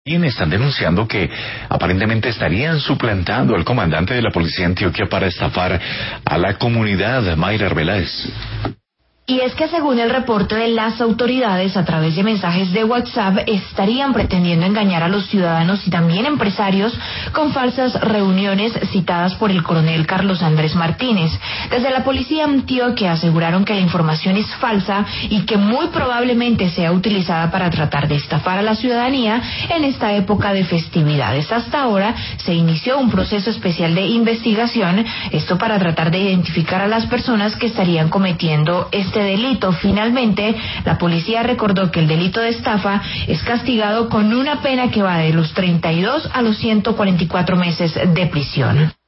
Están denunciando que aparentemente estarían suplantando al comandante de la policía de Antioquia para estafar a la comunidad. Mayra Arbeláez. Y es que según el reporte de las autoridades, a través de mensajes de WhatsApp, estarían pretendiendo engañar a los ciudadanos y también empresarios con falsas reuniones citadas por el coronel Carlos Andrés Martínez. Desde la policía de Antioquia aseguraron que la información es falsa y que muy probablemente sea utilizada para tratar de estafar a la ciudadanía en esta época de festividades. Hasta ahora se inició un proceso especial de investigación, esto para tratar de identificar a las personas que estarían cometiendo este delito. Finalmente, la policía recordó que el delito de estafa es castigado con una pena que va de los 32 a los 144 meses de prisión.